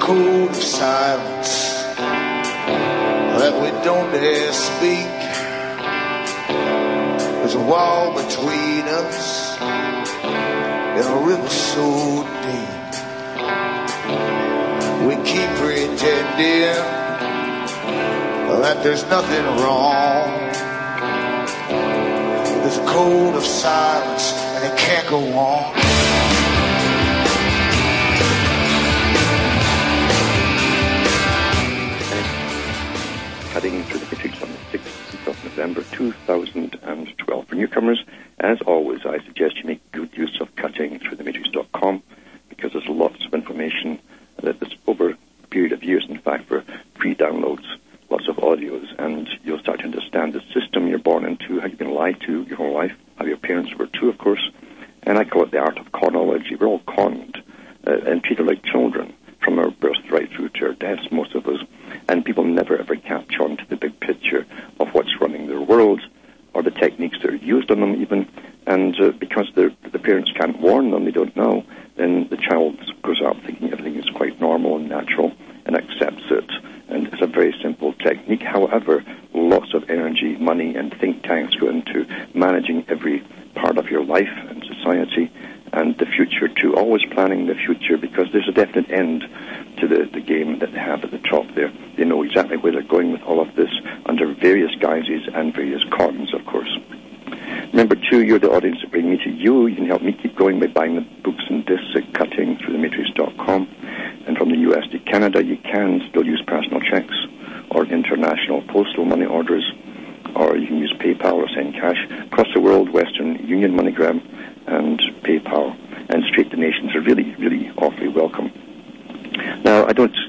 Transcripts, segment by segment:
code of silence that we don't dare speak. There's a wall between us in a river so deep. We keep pretending that there's nothing wrong. There's a code of silence and it can't go on. Heading through the Matrix on the 6th of November 2012. For newcomers, as always, I suggest you make good use of cuttingthroughthematrix.com because there's lots of information that is over a period of years, in fact, for free downloads, lots of audios, and you'll start to understand the system you're born into, how you've been lied to your whole life, how your parents were too, of course, and I call it the art of chronology. We're all conned and treated like children from our birth right through to our deaths, most of us, and people never ever catch on to the big picture of what's running their world or the techniques that are used on them even, and because the parents can't warn them, they don't know, then the child grows up thinking everything is quite normal and natural and accepts it, and it's a very simple technique. However, lots of energy, money, and think tanks go into managing every part of your life and society and the future too, always planning the future because there's a definite end to the game that they have at the top there. They know exactly where they're going with all of this under various guises and various cons, of course. Remember, too, you're the audience that bring me to you. You can help me keep going by buying the books and discs at cuttingthroughthematrix.com. And from the U.S. to Canada, you can still use personal checks or international postal money orders, or you can use PayPal or send cash. Across the world, Western Union, MoneyGram, and PayPal and straight donations are really, really awfully welcome. Now, I don't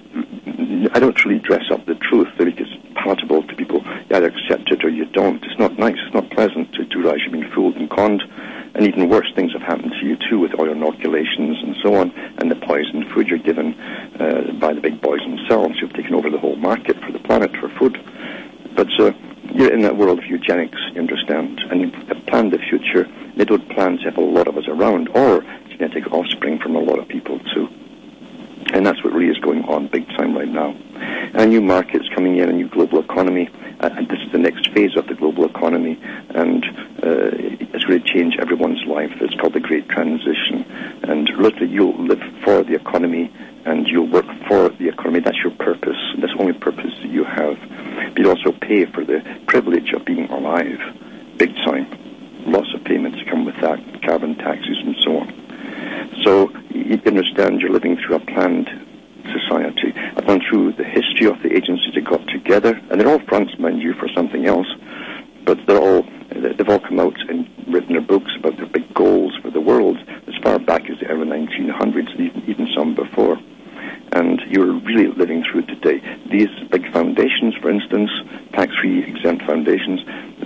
really dress up the truth to make it palatable to people. You either accept it or you don't. It's not nice. It's not pleasant to realize you've been fooled and conned. And even worse things have happened to you, too, with all your inoculations and so on, and the poisoned food you're given by the big boys themselves who've taken over the whole market for the planet for food. But you're in that world of eugenics, you understand, and have planned the future. They don't plan to have a lot of us around, or genetic offspring from a lot of people, too. And that's what really is going on big time right now. And new markets coming in, a new global economy, and this is the next phase of the global economy, and it's going to change everyone's life. It's called the Great Transition. And literally, you'll live for the economy, and you'll work for the economy. That's your purpose. That's the only purpose that you have. But you also pay for the privilege of being alive, big time. Lots of payments come with that, carbon taxes and so on. So you understand you're living through a planned society. I've gone through the history of the agencies that got together, and they're all fronts, mind you, for something else, but they've all come out and written their books about their big goals for the world as far back as the early 1900s, even some before. And you're really living through it today. These big foundations, for instance, tax-free exempt foundations,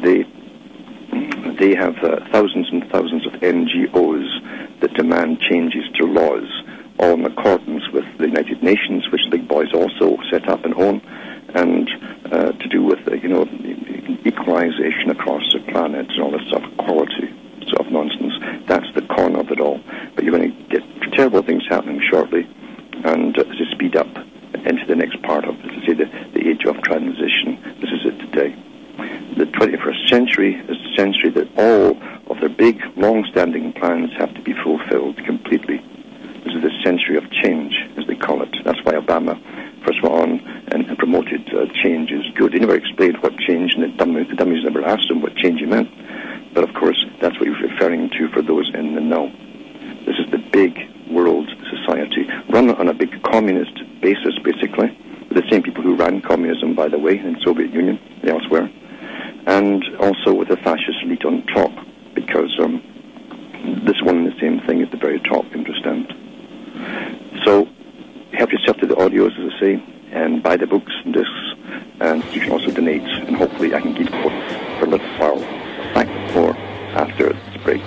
they have thousands and thousands of NGOs that demand changes to laws, all in accordance with the United Nations, which the big boys also set up and own, and to do with equalization across the planet and all this sort of equality sort of nonsense. That's the con of it all. But you're going to get terrible things happening shortly, and to speed up into the next part of, as I say, the age of transition. This is it today. The 21st century is the century that all of their big, long-standing plans have to be fulfilled completely. This is the century of change, as they call it. That's why Obama first went on and promoted change is good. He never explained what change, and the dummies never asked him what change he meant. But, of course, that's what he was referring to for those in the know. This is the big world society, run on a big communist basis, basically, with the same people who ran communism, by the way, in the Soviet Union and elsewhere, and also with the fascist elite on top, because this one and the same thing at the very top, you understand. So help yourself to the audios, as I say, and buy the books and discs, and you can also donate, and hopefully I can keep going for a little while. Back more after this break.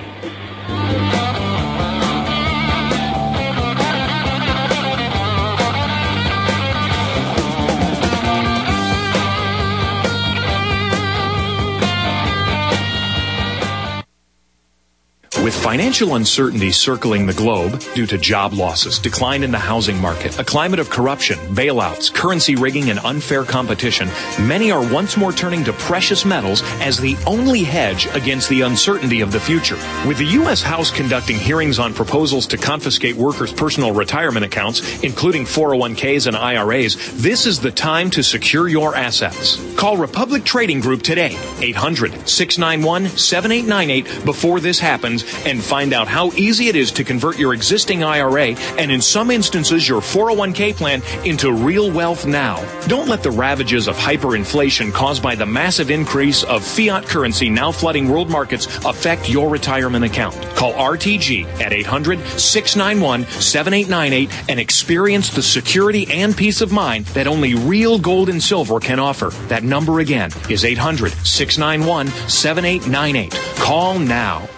With financial uncertainty circling the globe due to job losses, decline in the housing market, a climate of corruption, bailouts, currency rigging, and unfair competition, many are once more turning to precious metals as the only hedge against the uncertainty of the future. With the U.S. House conducting hearings on proposals to confiscate workers' personal retirement accounts, including 401ks and IRAs, this is the time to secure your assets. Call Republic Trading Group today, 800-691-7898 before this happens, and find out how easy it is to convert your existing IRA and in some instances your 401k plan into real wealth now. Don't let the ravages of hyperinflation caused by the massive increase of fiat currency now flooding world markets affect your retirement account. Call RTG at 800-691-7898 and experience the security and peace of mind that only real gold and silver can offer. That number again is 800-691-7898. Call now.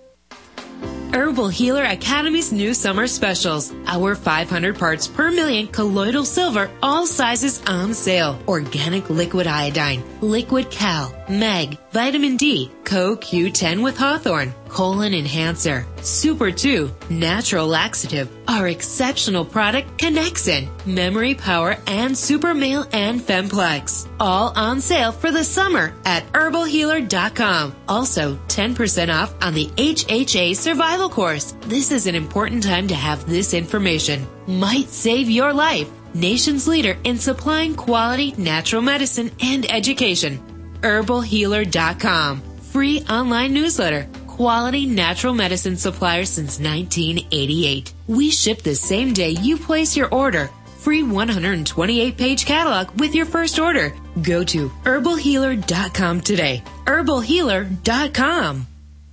Herbal Healer Academy's new summer specials. Our 500 parts per million colloidal silver, all sizes on sale. Organic liquid iodine, liquid cal, meg, vitamin D, CoQ10 with Hawthorne, colon enhancer, Super 2, natural laxative, our exceptional product Connexin, memory power, and Super Male and Femplex. All on sale for the summer at herbalhealer.com. Also, 10% off on the HHA Survival Course. This is an important time to have this information. Might save your life. Nation's leader in supplying quality natural medicine and education. herbalhealer.com. Free online newsletter. Quality natural medicine supplier since 1988. We ship the same day you place your order. Free 128-page catalog with your first order. Go to herbalhealer.com today. herbalhealer.com.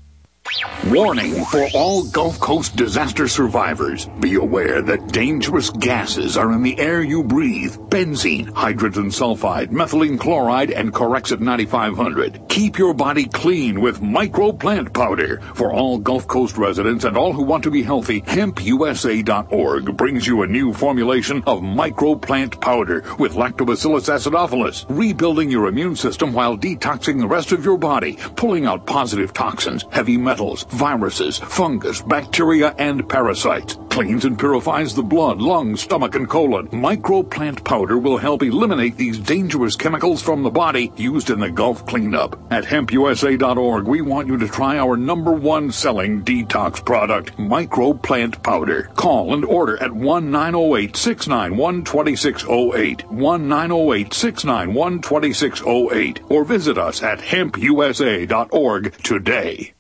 Warning for all Gulf Coast disaster survivors. Be aware that dangerous gases are in the air you breathe. Benzene, hydrogen sulfide, methylene chloride, and Corexit 9500. Keep your body clean with Micro Plant Powder. For all Gulf Coast residents and all who want to be healthy, HempUSA.org brings you a new formulation of Micro Plant Powder with Lactobacillus acidophilus, rebuilding your immune system while detoxing the rest of your body, pulling out positive toxins, heavy metals, viruses, fungus, bacteria, and parasites. Cleans and purifies the blood, lungs, stomach, and colon. Micro Plant Powder will help eliminate these dangerous chemicals from the body used in the Gulf cleanup. At HempUSA.org, we want you to try our #1 selling detox product, Micro Plant Powder. Call and order at 1-908-691-2608, 1-908-691-2608, or visit us at HempUSA.org today.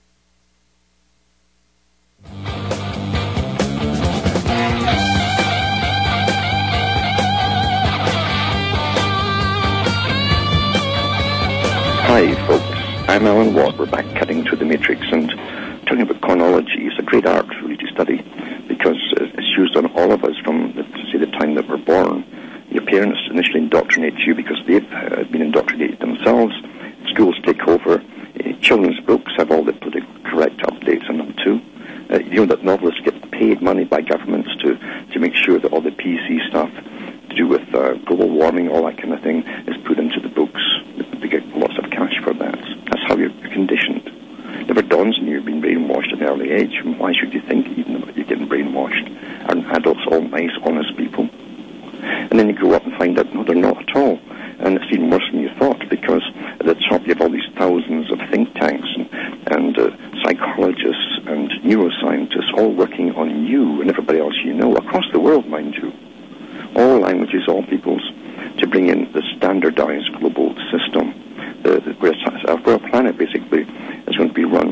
Hi, folks. I'm Alan Watt. We're back cutting through the matrix and talking about chronology. It's a great art really to study because it's used on all of us from, say, the time that we're born. Your parents initially indoctrinate you because they've been indoctrinated themselves. Schools take over. Children's books have all the political correct updates in them too. You know that novelists get paid money by governments to make sure that all the PC stuff to do with global warming, all that kind of thing, is put into the books. They get lots of cash for that. That's how you're conditioned. It never dawns on you you've been brainwashed at an early age. And why should you think even about you getting brainwashed? Aren't adults all nice, honest people? And then you grow up and find out, no, they're not at all. And it's even worse than you thought, because at the top you have all these thousands of think tanks and psychologists and neuroscientists all working on you and everybody else you know, across the world, mind you. All languages, all peoples, to bring in the standardized global system, where our planet basically is going to be run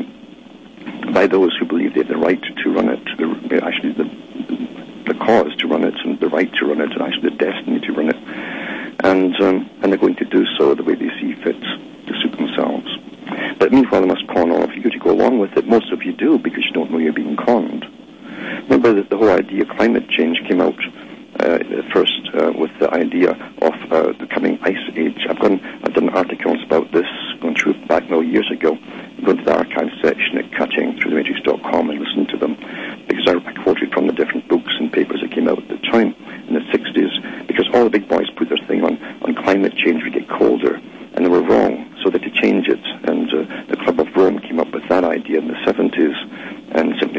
by those who believe they have the right to run it, actually the cause to run it, and the right to run it, and actually the destiny to run it. And they're going to do so the way they see fit to suit themselves. But meanwhile, they must con all of you to go along with it. Most of you do, because you don't know you're being conned. Remember that the whole idea of climate change came out first with the idea of the coming ice age. I've done articles about this, going through back years ago. Go to the archive section at cuttingthroughthematrix.com and listen to them, because I quoted from the different books and papers that came out at the time in the 60s, because all the big boys put their thing on climate change would get colder, and they were wrong, so they had to change it. And the Club of Rome came up with that idea in the 70s, and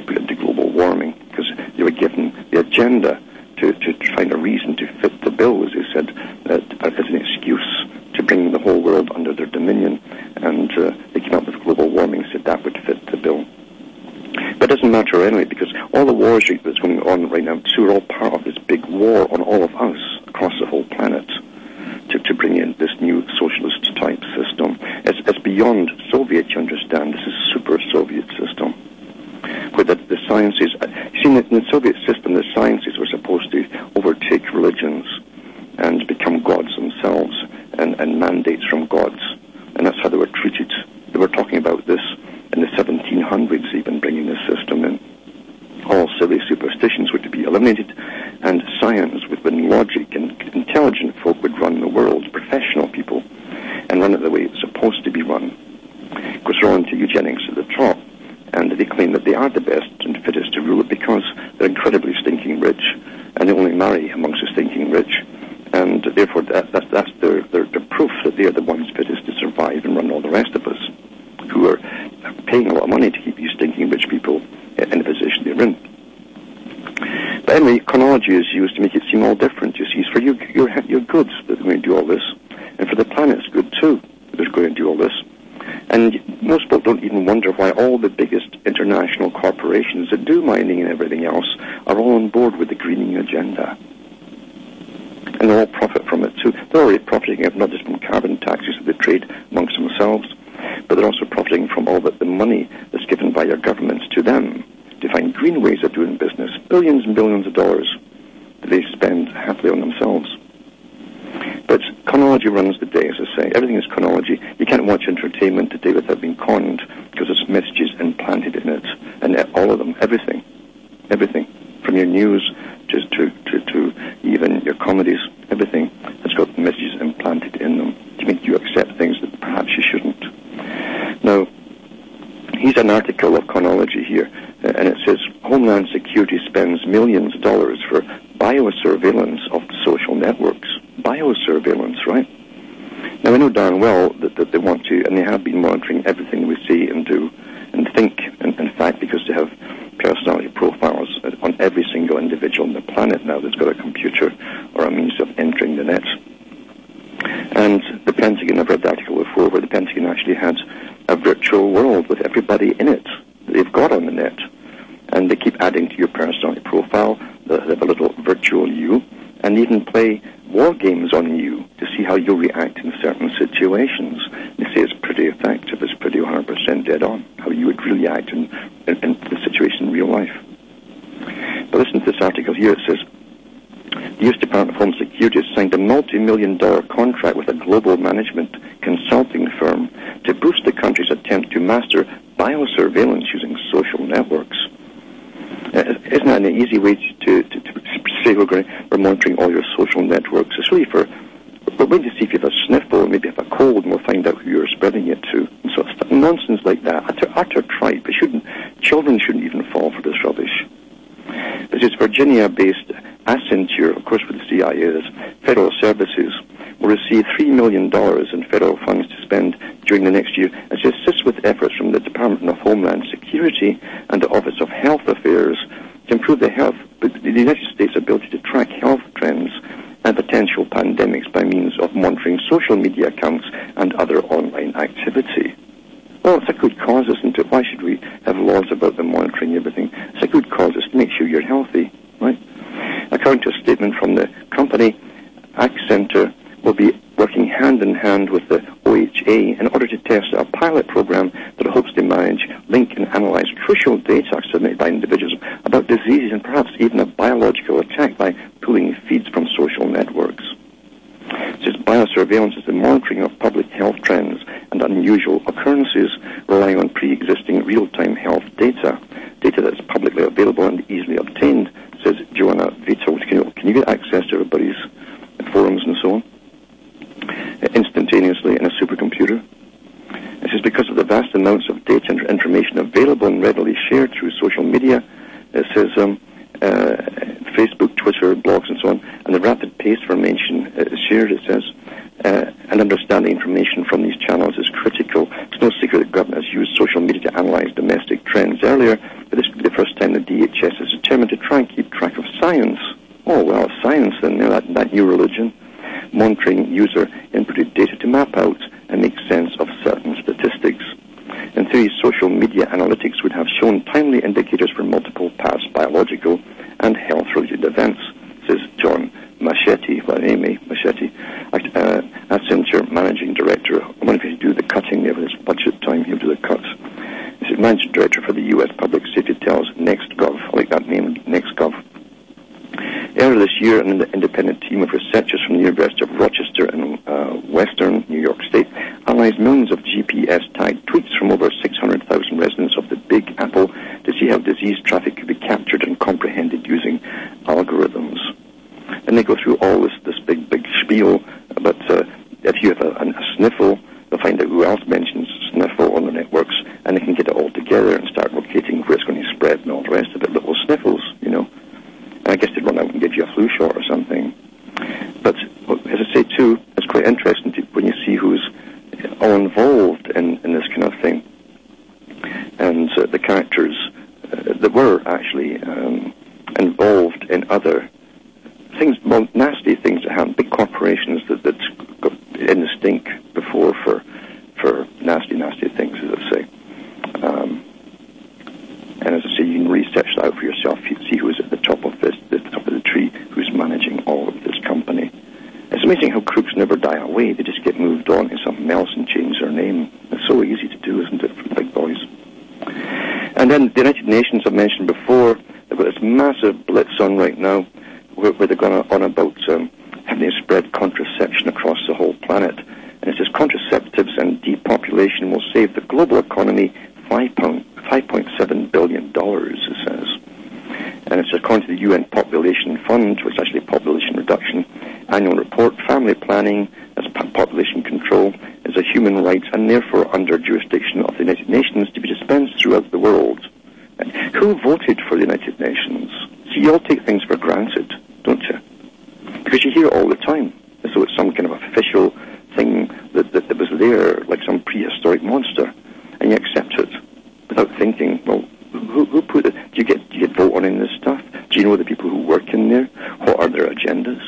were given the agenda to find a reason to fit the bill, as they said, as an excuse to bring the whole world under their dominion, and they came up with global warming, said that would fit the bill. But it doesn't matter anyway, because all the wars that's going on right now, too, are all part of this big war on all of us across the whole planet to bring in this new socialist-type system. It's beyond Soviet, you understand. This is super Soviet system. Where the sciences, you see, in the Soviet system, the sciences were supposed to overtake religions and become gods themselves, and mandates from gods. And that's how they were treated. They were talking about this in the 1700s, even bringing this system in. All silly superstitions were to be eliminated, and science, with logic and intelligent folk, would run the world, professional people, and run it the way it's supposed to be run. Of course, they're on to eugenics at the top, and they claim that they are the best and fittest to rule it because they're incredibly stinking rich, and they only marry amongst the stinking rich, and therefore that's their proof that they are the ones fittest to survive and run all the rest of us, who are paying a lot of money to keep these stinking rich people in the position they're in. But anyway, chronology is used to make it seem all different. You see, it's for your goods that they're going to do all this, and for the planet's good too that they're going to do all this. And most people don't even wonder why all the biggest international corporations that do mining and everything else are all on board with the greening agenda. And they'll all profit from it too. They're already profiting not just from carbon taxes that they trade amongst themselves, but they're also profiting from all the money that's given by your governments to them to find green ways of doing business. Billions and billions of dollars that they spend happily on themselves. But chronology runs the day, as I say. Everything is chronology. You can't watch entertainment today without being conned, because there's messages implanted in it. And all of them, everything. From your news to even your comedies, everything has got messages implanted in them to make you accept things that perhaps you shouldn't. Now, here's an article of chronology here, and it says, Homeland Security spends millions of dollars for biosurveillance of social networks. Biosurveillance, right? Now, we know darn well that they want to, and they have been monitoring everything we see and do and think, and in fact, because they have personality profiles on every single individual on the planet now that's got a computer or a means of entering the net. And the Pentagon, I've read the article before, where the Pentagon actually had a virtual world with everybody in it that they've got on the net. And they keep adding to your personality profile. They have a little virtual you, and even play war games on you to see how you'll react in certain situations. They say it's pretty effective, it's pretty 100% dead on, how you would really act in the situation in real life. But listen to this article here. It says, the U.S. Department of Home Security has signed a multi-million-dollar contract with a global management consulting firm to boost the country's attempt to master biosurveillance using social networks. Isn't that an easy way to say we're monitoring all your social networks? It's really we're going to see if you have a sniffle, maybe have a cold, and we'll find out who you're spreading it to. And so it's nonsense like that. Utter tripe. Children shouldn't even fall for this rubbish. This is Virginia-based Accenture, of course, with the CIA's federal services, will receive $3 million in federal funds to spend during the next year as it assists with efforts from the Department of Homeland Security and the Office of Health Affairs to improve the United States' ability to track health trends and potential pandemics by means of monitoring social media accounts and other online activity. Well, it's a good cause, isn't it? Why should we have laws about the monitoring everything? It's a good cause. It's to make sure you're healthy, right? According to a statement from the company, Accenture will be working hand-in-hand with the OHA in order to test a pilot program that hopes to manage, link, and analyze crucial data submitted by individuals about diseases and perhaps even a biological attack by pulling feeds from social networks. It says biosurveillance is the monitoring of public health trends and unusual occurrences relying on pre-existing real-time health data that's publicly available and easily obtained, says Joanna Vito. Can you get access to everybody's forums and so on instantaneously in a supercomputer? It says because of the vast amounts of data and information available and readily shared through social media, it says Facebook, Twitter, blogs, and so on, and the rapid pace for information shared, it says, and understanding information from these channels is critical. It's no secret that government has used social media to analyze domestic trends earlier, but this will be the first time, the DHS is determined to try and keep track of science. Oh, well, science then, that new religion. Monitoring user inputted data to map out and make sense of certain statistics. In theory, social media analytics would have shown timely indicators for multiple past biological and health-related events, says John Machetti, Accenture Managing Director. I wonder if he do the cutting there with his budget time, he'll do the cuts. This is Managing Director for the U.S. Public Safety tells NextGov, I like that name, NextGov. Earlier this year, an independent team of researchers from the University of Rochester in western New York State analyzed millions of GPS-tagged tweets from over 600,000 residents of the Big Apple to see how disease traffic could be captured and comprehended using algorithms. And they go through all this big spiel, but if you have a sniffle, they'll find out who else mentions sniffle on the networks, and they can get it all together and start locating where it's going to spread and all the rest of it. Little sniffles, you know. And I guess they'd run out and give you a flu shot or something. But as I say too, it's quite interesting when you see who's all involved in this kind of thing, and the characters that were actually involved in other things, well, nasty things that happen, big corporations that got in the stink before for nasty things, as I say. And as I say, you can research that out for yourself. You see who's at the top of the top of the tree, who's managing all of this company. It's amazing how crooks never die away. They just get moved on to something else and change their name. It's so easy to do, isn't it, for the big boys? And then the United Nations, I mentioned before, they've got this massive blitz on right now, where they're going on about having to spread contraception across the whole planet. And it says contraceptives and depopulation will save the global economy $5.7 billion, it says. And it's according to the UN Population Fund, which is actually Population Reduction Annual Report. Family planning as population control is a human right and therefore under jurisdiction of the United Nations to be dispensed throughout the world. And who voted for the United Nations? So you all take things for granted, don't you? Because you hear it all the time, as though it's some kind of official thing that was there, like some prehistoric monster, and you accept it without thinking, well, who put it? Do you get vote on in this stuff? Do you know the people who work in there? What are their agendas?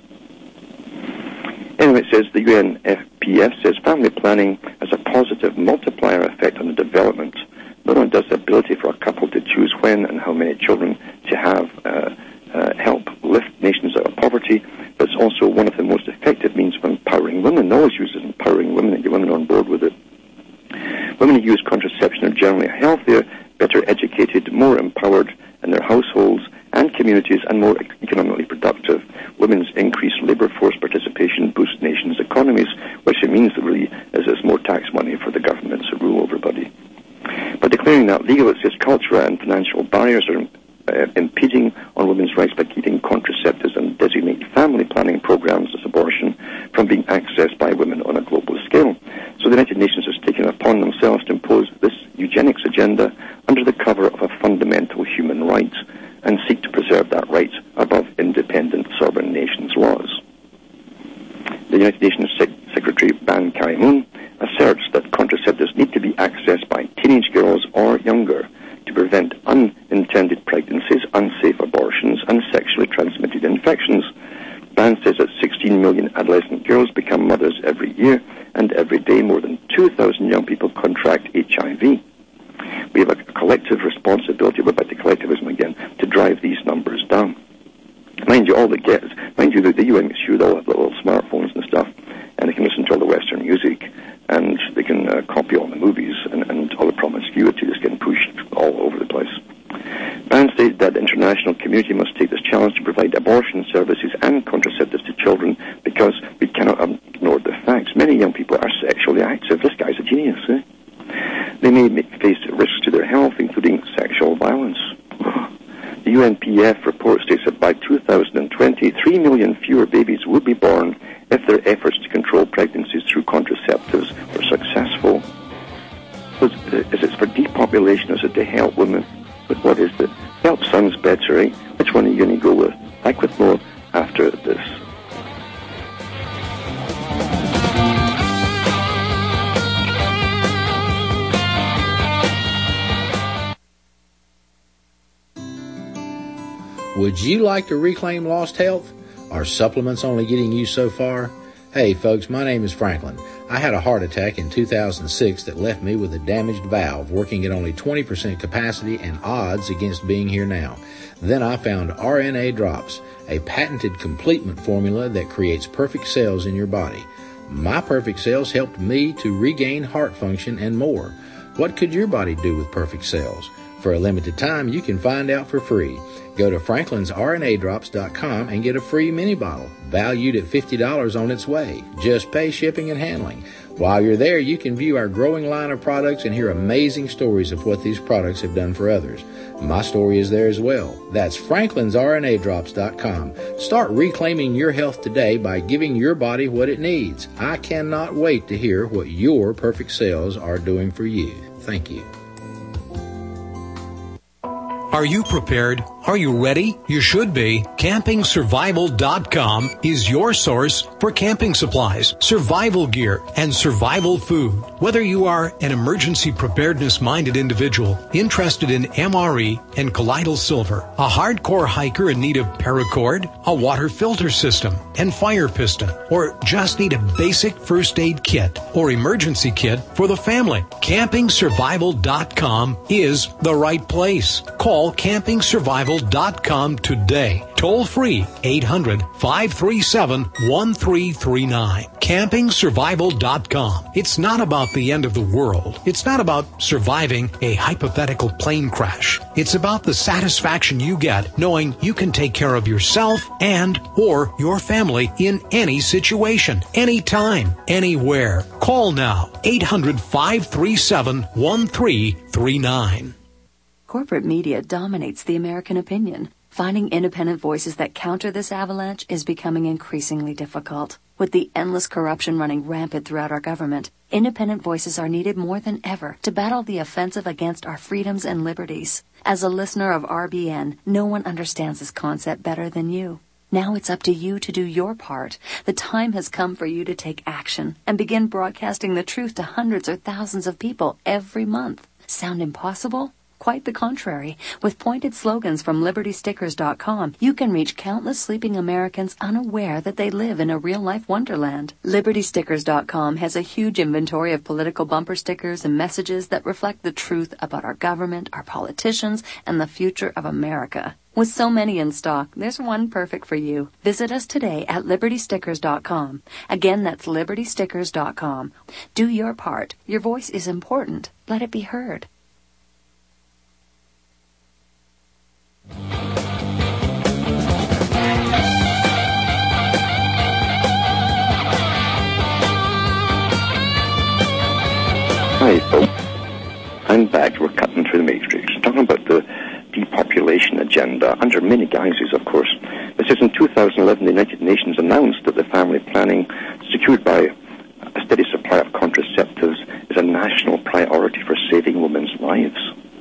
Anyway, it says the UNFPF says family planning has a positive multiplier effect on the development. Not only does the ability for a couple to choose when and how many children to have help lift nations out of poverty, but it's also one of the most effective means of empowering women. It always uses empowering women and get women on board with it. Women who use contraception are generally healthier, better educated, more empowered in their households and communities, and more economically productive. Women's increased labour force participation boosts nations' economies, which it means that really is more tax money for the governments that rule everybody. By declaring that legal, it says cultural and financial barriers are impeding on women's rights by keeping contraceptives and designated family planning programs as abortion from being accessed by women on a global scale. So the United Nations has taken it upon themselves to impose this eugenics agenda under the cover of a fundamental human right and seek to preserve that right above independent sovereign nations' laws. The United Nations Secretary Ban Ki-moon asserts that contraceptives need to be accessed by teenage girls or younger to prevent unintended pregnancies, unsafe abortions, and sexually transmitted infections. Ban says that 16 million adolescent girls become mothers every year, and every day more than 2,000 young people contract HIV. We have a collective responsibility, we're back to collectivism again, to drive these numbers down. Mind you, that the UN gets you with all the little smartphones and stuff, and they can listen to all the Western music, and they can copy all the movies, and all the promiscuity is getting pushed all over the place. Ban stated that the international community must take this challenge to provide abortion services and contraceptives to children because we cannot ignore the facts. Many young people are sexually active. This guy's a genius, eh? They may face risks to their health, including sexual violence. The UNPF report states that by 2020, 3 million fewer babies would be born if their efforts to control pregnancies through contraceptives were successful. So is it for depopulation or is it to help women? But what is it? Help sounds better, eh? Which one are you going to go with? Back with more after this. Would you like to reclaim lost health? Are supplements only getting you so far? Hey folks, my name is Franklin. I had a heart attack in 2006 that left me with a damaged valve working at only 20% capacity and odds against being here now. Then I found RNA Drops, a patented complement formula that creates perfect cells in your body. My perfect cells helped me to regain heart function and more. What could your body do with perfect cells? For a limited time, you can find out for free. Go to franklinsrnadrops.com and get a free mini bottle, valued at $50 on its way. Just pay shipping and handling. While you're there, you can view our growing line of products and hear amazing stories of what these products have done for others. My story is there as well. That's franklinsrnadrops.com. Start reclaiming your health today by giving your body what it needs. I cannot wait to hear what your perfect cells are doing for you. Thank you. Are you prepared? Are you ready? You should be. CampingSurvival.com is your source for camping supplies, survival gear, and survival food. Whether you are an emergency preparedness-minded individual interested in MRE and colloidal silver, a hardcore hiker in need of paracord, a water filter system, and fire piston, or just need a basic first aid kit or emergency kit for the family, CampingSurvival.com is the right place. Call CampingSurvival.com today. Toll free 800-537-1339. CampingSurvival.com. It's not about the end of the world. It's not about surviving a hypothetical plane crash. It's about the satisfaction you get knowing you can take care of yourself and or your family in any situation, anytime, anywhere. Call now 800-537-1339. Corporate media dominates the American opinion. Finding independent voices that counter this avalanche is becoming increasingly difficult. With the endless corruption running rampant throughout our government, independent voices are needed more than ever to battle the offensive against our freedoms and liberties. As a listener of RBN, no one understands this concept better than you. Now it's up to you to do your part. The time has come for you to take action and begin broadcasting the truth to hundreds or thousands of people every month. Sound impossible? Quite the contrary. With pointed slogans from LibertyStickers.com, you can reach countless sleeping Americans unaware that they live in a real-life wonderland. LibertyStickers.com has a huge inventory of political bumper stickers and messages that reflect the truth about our government, our politicians, and the future of America. With so many in stock, there's one perfect for you. Visit us today at LibertyStickers.com. Again, that's LibertyStickers.com. Do your part. Your voice is important. Let it be heard. Hi folks, I'm back. We're cutting through the matrix, talking about the depopulation agenda under many guises, of course. This is in 2011, the United Nations announced that the family planning secured by a steady supply of contraceptives is a national priority for saving women's lives.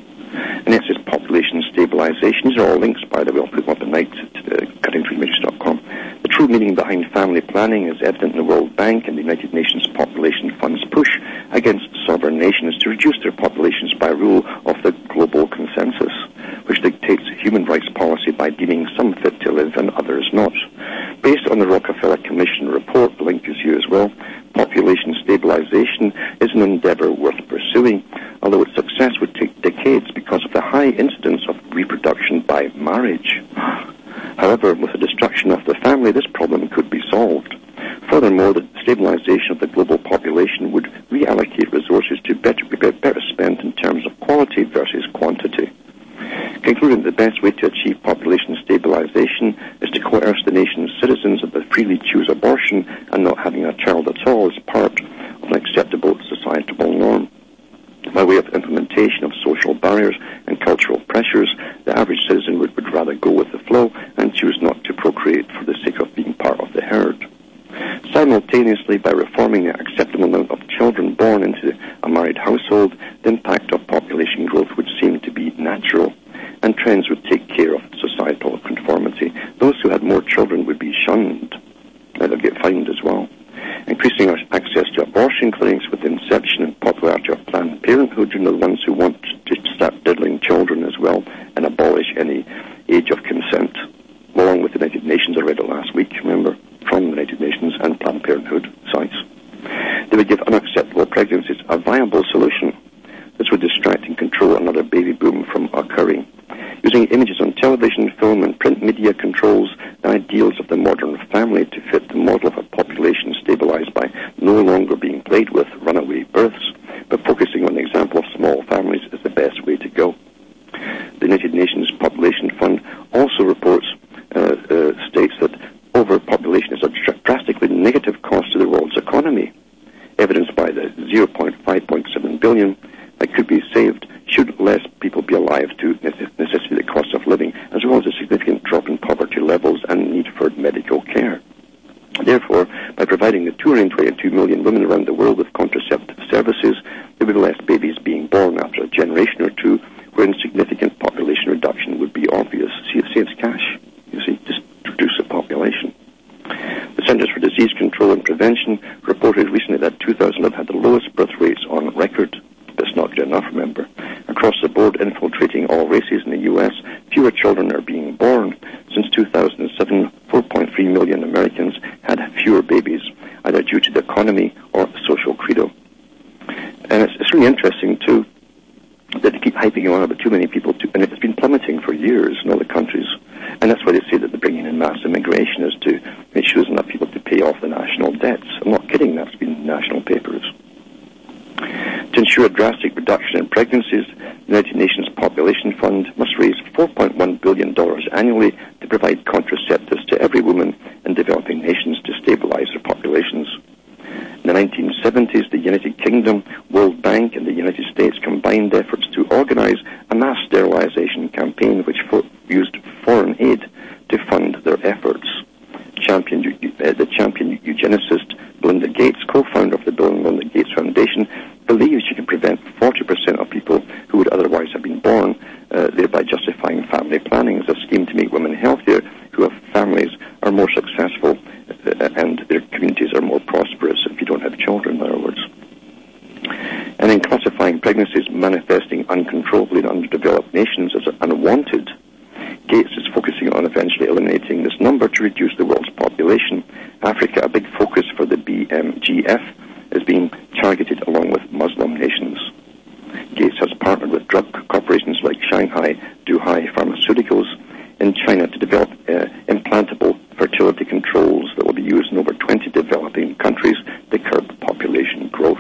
And it says population stabilization. These are all links, by the way. I'll put them up at night at cuttingthroughthematrix.com. The true meaning behind family planning is evident in the World Bank and the United Nations Population Fund's push against sovereign nations to reduce their populations by rule of the global consensus, which dictates human rights policy by deeming some fit to live and others not. Based on the Rockefeller Commission report, the link is here as well, population stabilization is an endeavor worth pursuing, although its success would take decades because of the high incidence of reproduction by marriage. However, with the destruction of the family, this problem could be solved. Furthermore, the stabilization of the global population would reallocate resources to be better spent in terms of quality versus quantity. Concluding, the best way to achieve population stabilization is to coerce the nation's citizens that they freely choose abortion and not having a child at all as part of an acceptable societal norm. By way of implementation of social barriers and cultural pressures, the average citizen would rather go with the flow and choose not to procreate for the sake of being part of the herd. Simultaneously, by reforming the acceptable amount of children born into a married household, the impact of population growth would seem to be natural, and trends would take care of societal conformity. Those who had more children would be shunned, and they'll get fined as well. Increasing our access to abortion clinics with the inception and popularity of Planned Parenthood, you know, the ones who want to start diddling children as well and abolish any age of consent. images on television, film, and print media controls the ideals of the modern family to fit the model of a population stabilized by no longer being played with runaway births, but focusing on the example of small families is the best way to go. The United Nations Population Fund also reports, states that overpopulation is a drastically negative cost to the world's economy, evidenced by the 5.7 billion that could be saved should less people be alive to necessitate the cost of living, as well as a significant drop in poverty levels and need for medical care. Therefore, by providing the 222 million women around the world with contraceptive services, there would be less babies being born after a generation or two, wherein significant population reduction would be obvious. See, it saves cash. You see, just reduce the population. The Centers for Disease Control and Prevention reported recently that 2011 had the lowest birth rates on record. That's not good enough, remember. Across the board, infiltrating all races in the U.S., fewer children are being born. Since 2007, 4.3 million Americans had fewer babies, either due to the economy or social credo. And it's really interesting, too, that they keep hyping on about too many people, and it's been plummeting for years in other countries. And that's why they say that they're bringing in mass immigration, is to make sure there's enough people to pay off the national debts. I'm not kidding, that's been in national papers. To ensure a drastic reduction in pregnancies, the United Nations Population Fund must raise $4.1 billion annually to provide contraceptives to every woman in developing nations to stabilize their populations. In the 1970s, the United Kingdom, World Bank, and the United States combined efforts to organize a mass sterilization campaign which used foreign aid to fund their efforts. The champion eugenicist Belinda Gates, co-founder of the Bill and Melinda Gates Foundation, believes she can prevent 40% of people who would otherwise have been born, thereby justifying family planning as a scheme to make women healthier who have families are more successful and their communities are more prosperous if you don't have children, in other words. And in classifying pregnancies manifesting uncontrollably in underdeveloped nations as unwanted, Gates is focusing on eventually eliminating this number to reduce the world's population. Africa, a big focus for the BMGF, is being targeted along with Muslim nations. Gates has partnered with drug corporations like Shanghai Duhai Pharmaceuticals in China to develop implantable fertility controls that will be used in over 20 developing countries to curb population growth.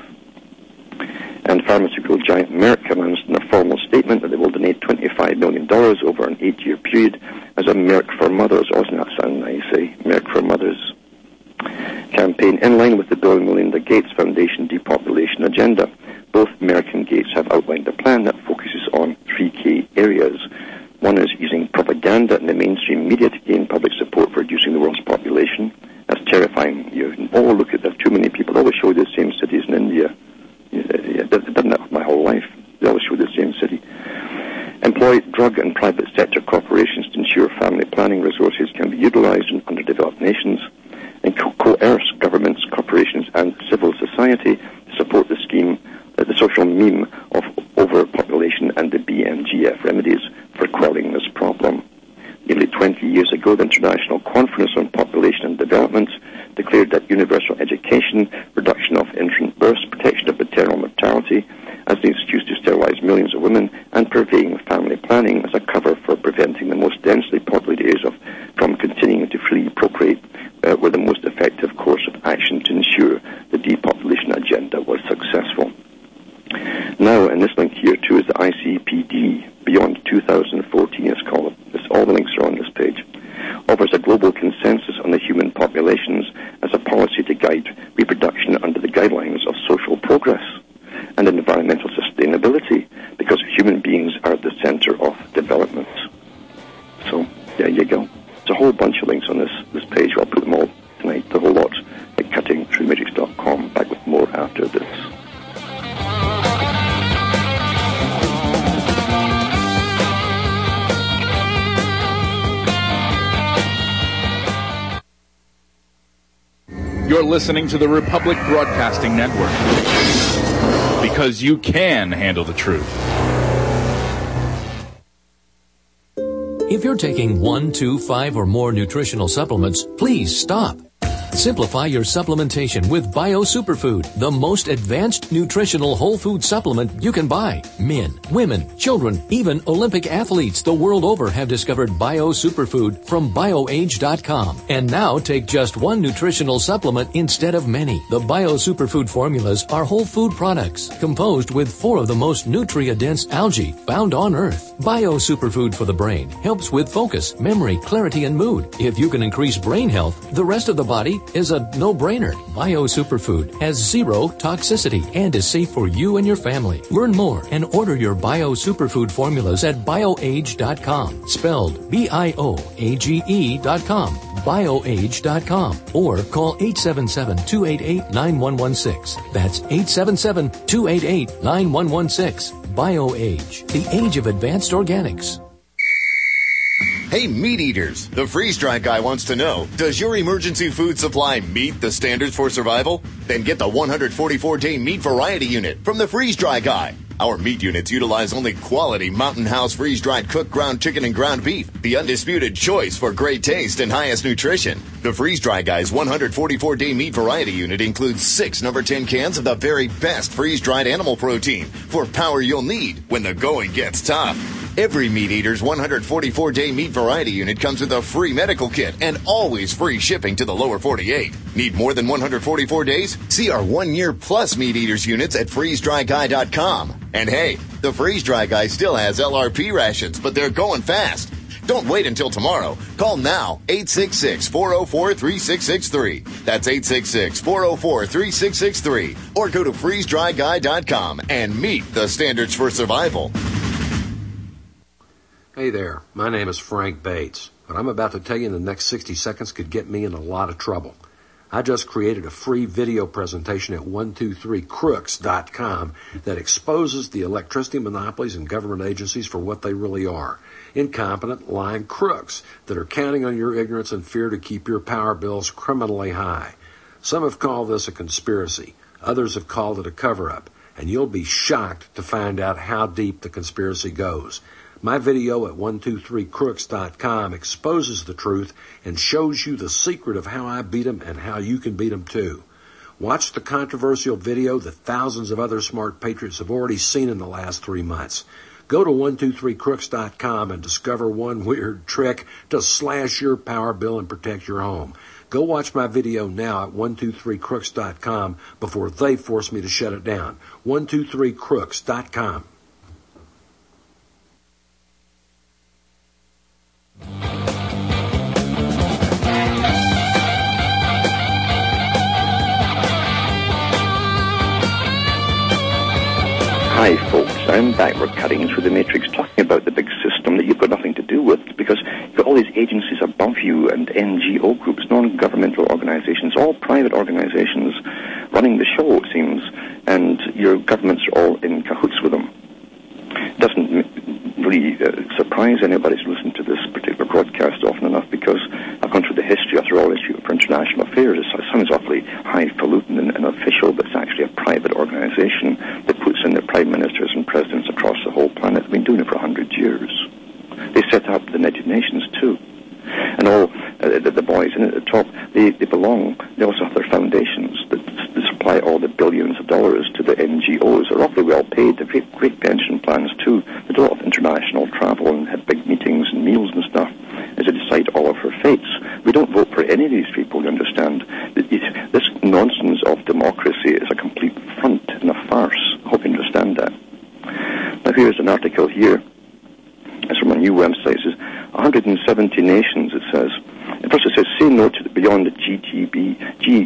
And pharmaceutical giant Merck announced in a formal statement that they will donate $25 million over an 8-year period as a Merck for Mothers. Doesn't that sound nice, eh? Merck for Mothers campaign in line with the Bill and Melinda Gates Foundation depopulation agenda. Both Merck and Gates have outlined a plan that focuses on 3 key areas. One is using propaganda in the mainstream media to gain public support for reducing the world's population. That's terrifying. Look at there are too many people. They always show the same cities in India. They've done that my whole life. They always show the same city. Employ drug and private sector corporations to ensure family planning resources can be utilized in underdeveloped nations, and coerce governments, corporations, and civil society to support the scheme, the social meme of overpopulation and the BMGF remedies for quelling this problem. Nearly 20 years ago, the International Conference on Population and Development declared that universal education, reduction of infant births, protection of maternal mortality as the excuse to sterilize millions of women, and purveying family planning as a cover for preventing the most densely populated areas from continuing to freely procreate were the most effective course of action to ensure the depopulation agenda was successful. Now, and this link here too is the ICPD Beyond 2014 is called. All the links are on this page. Offers a global consensus on the human populations as a policy to guide reproduction under the guidelines of social progress and environmental sustainability, because human beings are at the center of development. So, there you go. There's a whole bunch of links on this page. I'll put them all tonight, the whole lot, at cuttingthroughmatrix.com. Back with more after this. You're listening to the Republic Broadcasting Network, because you can handle the truth. If you're taking 1, 2, 5, or more nutritional supplements, please stop. Simplify your supplementation with Bio Superfood, the most advanced nutritional whole food supplement you can buy. Men, women, children, even Olympic athletes the world over have discovered Bio Superfood from BioAge.com. And now take just one nutritional supplement instead of many. The Bio Superfood formulas are whole food products composed with 4 of the most nutrient-dense algae found on Earth. Bio Superfood for the brain helps with focus, memory, clarity, and mood. If you can increase brain health, the rest of the body is a no-brainer. Bio Superfood has 0 toxicity and is safe for you and your family. Learn more and order your Bio Superfood formulas at BioAge.com, spelled BIOAGE.com, BioAge.com, or call 877-288-9116. That's 877-288-9116. BioAge, the age of advanced organics. Hey, meat eaters, the freeze-dry guy wants to know, does your emergency food supply meet the standards for survival? Then get the 144-day meat variety unit from the freeze-dry guy. Our meat units utilize only quality Mountain House freeze-dried cooked ground chicken and ground beef, the undisputed choice for great taste and highest nutrition. The Freeze-Dry Guy's 144-day meat variety unit includes 6 number 10 cans of the very best freeze-dried animal protein for power you'll need when the going gets tough. Every Meat Eater's 144-day meat variety unit comes with a free medical kit and always free shipping to the lower 48. Need more than 144 days? See our 1-year plus Meat Eaters units at freezedryguy.com. And hey, the Freeze-Dry Guy still has LRP rations, but they're going fast. Don't wait until tomorrow. Call now, 866-404-3663. That's 866-404-3663. Or go to freezedryguy.com and meet the standards for survival. Hey there, my name is Frank Bates. What I'm about to tell you in the next 60 seconds could get me in a lot of trouble. I just created a free video presentation at 123crooks.com that exposes the electricity monopolies and government agencies for what they really are. Incompetent, lying crooks that are counting on your ignorance and fear to keep your power bills criminally high. Some have called this a conspiracy. Others have called it a cover-up. And you'll be shocked to find out how deep the conspiracy goes. My video at 123crooks.com exposes the truth and shows you the secret of how I beat them and how you can beat them too. Watch the controversial video that thousands of other smart patriots have already seen in the last 3 months. Go to 123crooks.com and discover one weird trick to slash your power bill and protect your home. Go watch my video now at 123crooks.com before they force me to shut it down. 123crooks.com. Hi folks, I'm back. We're cutting through the matrix, talking about the big system that you've got nothing to do with, because you've got all these agencies above you and NGO groups, non-governmental organizations, all private organizations running the show, it seems, and your governments are all in cahoots with them. It doesn't really surprise anybody to listen to this particular broadcast often enough, because I've gone through the history after all issue for international affairs. It sounds awfully highfalutin and official, but it's actually a private organization that puts in their prime ministers and presidents across the whole planet. They've been doing it for 100 years. They set up the United Nations too. And all the boys in at the top, they belong, they also have their foundations that supply all the billions of dollars to the NGOs. They're awfully well paid. They have great pension plans too. They do a lot of international travel and have big meetings and meals and stuff as they decide all of our fates. We don't vote for any of these people, you understand. This nonsense of democracy is a complete front and a farce. I hope you understand that. Now here's an article here. It's from a new website. It says 170 nations, it says. And first it says, say no to beyond the GDP,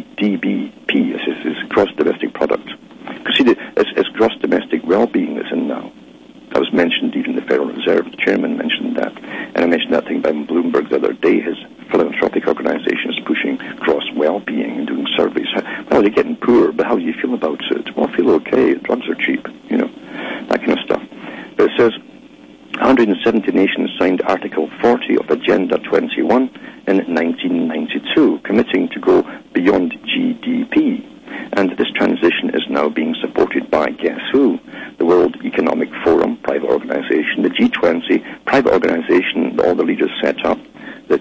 it says gross domestic product. Because see, it's gross domestic well-being that's in now. That was mentioned, even the Federal Reserve, the chairman mentioned that. And I mentioned that thing by Bloomberg the other day. His philanthropic organization is pushing gross well-being and doing surveys. Well, you're getting poor, but how do you feel about it? Well, I feel okay. Drugs are cheap, that kind of stuff. But it says 170 nations signed Article 40 of Agenda 21 in 1992, committing to go beyond GDP. And this transition is now being supported by, guess who? The World Economic Forum, private organization, the G20, private organization that all the leaders set up, that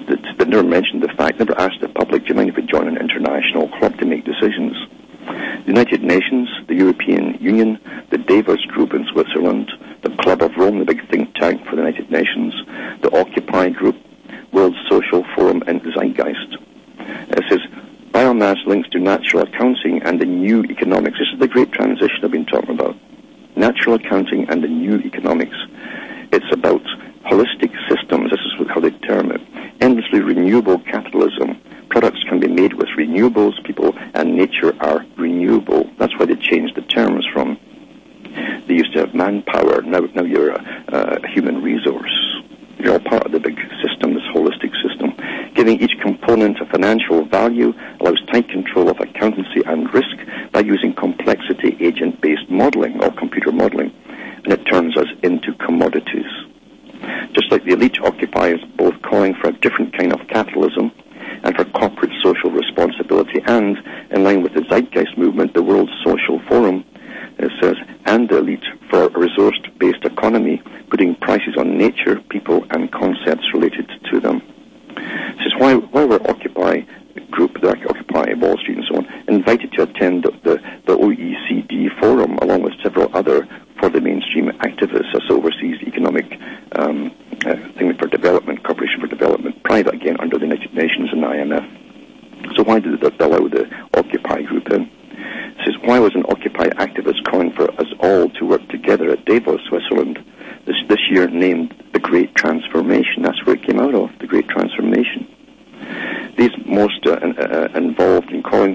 but never mentioned the fact, never asked the public, do you mind if we join an international club to make decisions? The United Nations, the European Union, the Davos Group in Switzerland, the Club of Rome, the big think tank for the United Nations, the Occupy Group, World Social Forum, and Zeitgeist. It says, biomass links to natural accounting and the new economics. This is the great transition I've been talking about. Natural accounting and the new economics. It's about holistic systems. This is how they term it. Endlessly renewable capitalism. Products can be made with renewables. People and nature are renewable. That's why they changed the terms from, they used to have manpower. Now you're a human resource. You're all part of the big system, this holistic system. Giving each component a financial value allows tight control of accountancy and risk by using complexity agent-based modeling or computer modeling, and it turns us into commodities. Just like the elite occupies both calling for a different kind of capitalism and for corporate social responsibility, and in line with the Zeitgeist movement, the World Social Forum, it says, and the elite for a resource-based economy, putting prices on nature, people, and concepts related to them. This is why we're Occupy Group, the Occupy Wall Street and so on, invited to attend the OECD Forum, along with several other for the mainstream activists, as overseas economic thing for development, Corporation for Development, private again under the United Nations and IMF. So why did they allow the Occupy Group in? It says, why was an Occupy activist calling for us all to work together at Davos, Switzerland, this year named the Great Transformation? That's where it came out of, the Great Transformation. Those most involved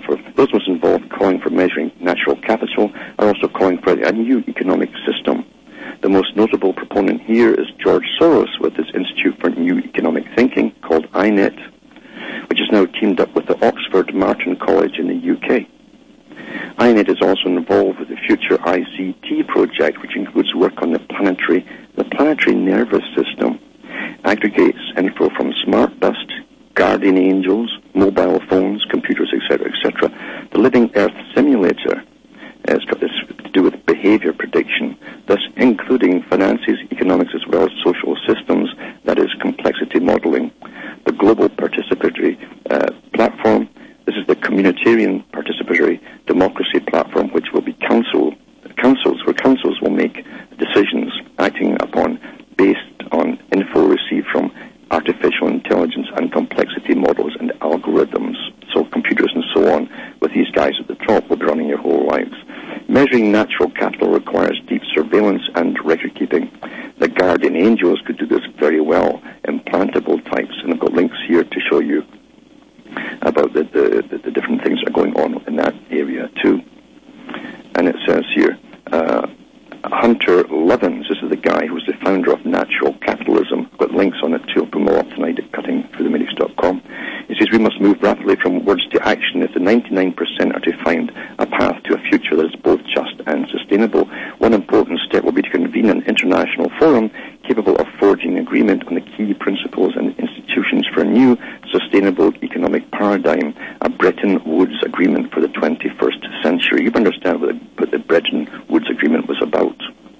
calling for measuring natural capital are also calling for a new economic system. The most notable proponent here is George Soros with his Institute for New Economic Thinking called INET, which is now teamed up with the Oxford Martin College in the UK. INET is also involved with the Future ICT project, which includes work on the planetary nervous system, aggregates info from smart dust, guardian angels, mobile phones, computers, etc. The Living Earth Simulator has got this to do with behavior prediction, thus including finances, economics, as well as social systems, that is complexity modeling. The Global Participatory Platform, this is the Communitarian Participatory Democracy Platform, which will be councils will make decisions acting upon based on info received from artificial intelligence and complexity models and algorithms. So computers and so on, with these guys at the top, will be running your whole lives. Measuring natural capital requires deep surveillance and record keeping. The guardian angels could do this very well, implantable types, and I've got links here to show you about the different things that are going on in that area too. And it says here, Hunter Levins, this is the guy who's the founder of Natural Capitalism. I've got links on it too. I'll put them all up tonight at cuttingthroughthematrix.com. He says we must move rapidly from words to action if the 99% are to find a path to a future that is both just and sustainable. One important step will be to convene an international forum capable of forging agreement on the key principles and institutions for a new sustainable economic paradigm, a Bretton Woods agreement for the 21st century. You understand what the Bretton Woods agreement was about.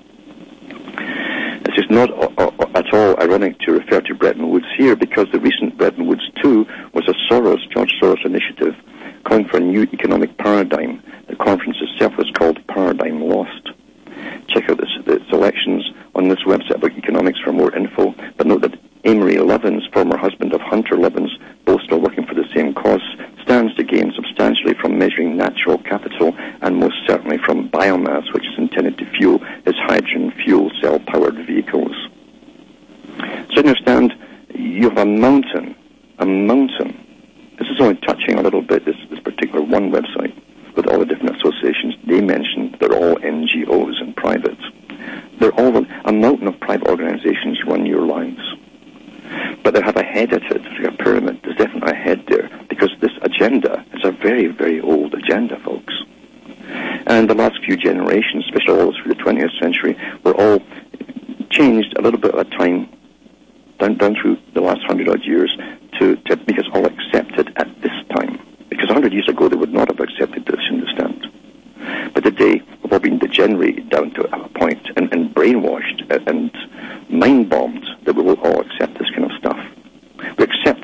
This is not at all ironic to refer to Bretton Woods here, because the recent Bretton Woods 2 was a George Soros initiative calling for a new economic paradigm. The conference itself was called Paradigm Lost. Check out the selections on this website about economics for more info, but note that Amory Levins, former husband of Hunter Levins, both still working for the same cause, stands to gain substantially from measuring natural capital and most certainly from biomass, which is intended to fuel his hydrogen fuel cell-powered vehicles. So understand, you have a mountain. This is only touching a little bit, this particular one website, with all the different associations they mentioned. They're all NGOs and private. They're all a mountain of private organizations run your lives. But they have a head at it, like a pyramid. There's definitely a head there, because this agenda is a very, very old agenda, folks. And the last few generations, especially all through the 20th century, were all changed a little bit at a time, down through the last 100-odd years, to make us all accepted at this time. Because 100 years ago, they would not have accepted this, you understand. But today, we've all been degenerated down to a point and brainwashed and mind-bombed that we will all accept this kind of stuff. We accept that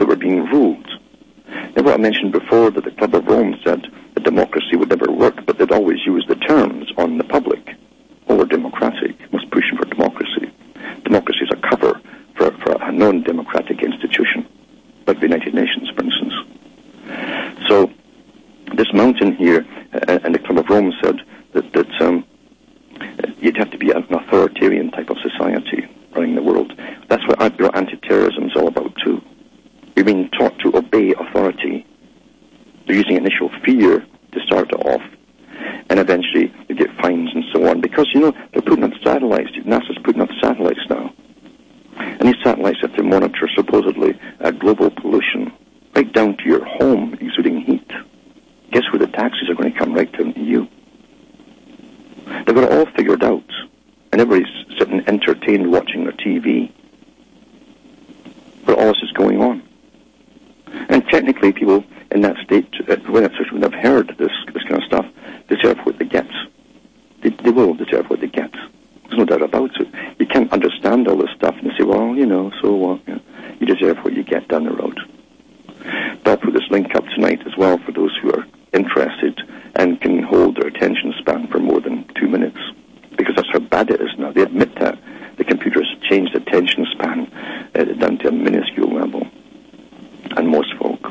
were being ruled. Now, what I mentioned before, that the Club of Rome said that democracy would never work, but they'd always use the terms on the public. Oh, we're democratic, must push for democracy. Democracy is a cover for a non-democratic institution, like the United Nations, for instance. So, this mountain here, and the Club of Rome said that you'd have to be an authoritarian type of society running the world. That's what anti-terrorism is all about, too. We've been taught to obey authority. They're using initial fear to start it off, and eventually they get fines and so on. Because, they're putting up satellites. NASA's putting up satellites now. And these satellites have to monitor, supposedly, global pollution, right down to your home, exuding heat. Guess where the taxes are going to come? Right down to you. They've got it all figured out. And everybody's sitting entertained watching their TV. But all this is going on. And technically, people in that state, when have heard this kind of stuff, deserve what they get. They will deserve what they get. There's no doubt about it. You can't understand all this stuff and say, well, so what? You deserve what you get down the road. But I'll put this link up tonight as well for those who are interested and can hold their attention span for more than 2 minutes. Because that's how bad it is now. They admit that. The computers changed attention span down to a minuscule level. And most folk.